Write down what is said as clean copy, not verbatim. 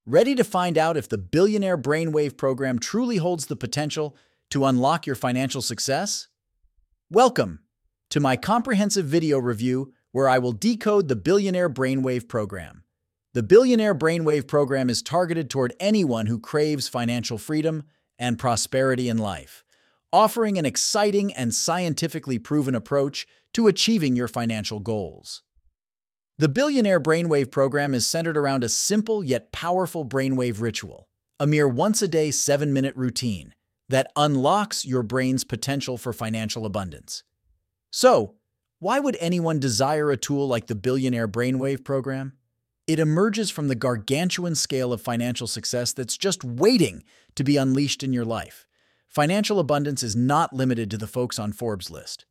Ready to find out if the Billionaire Brainwave program truly holds the potential to unlock your financial success? Welcome to my comprehensive video review where I will decode the Billionaire Brainwave program. The Billionaire Brainwave program is targeted toward anyone who craves financial freedom and prosperity in life, offering an exciting and scientifically proven approach to achieving your financial goals. The Billionaire Brainwave program is centered around a simple yet powerful brainwave ritual, a mere once-a-day 7-minute routine that unlocks your brain's potential for financial abundance. So, why would anyone desire a tool like the Billionaire Brainwave program? It emerges from the gargantuan scale of financial success that's just waiting to be unleashed in your life. Financial abundance is not limited to the folks on Forbes' list.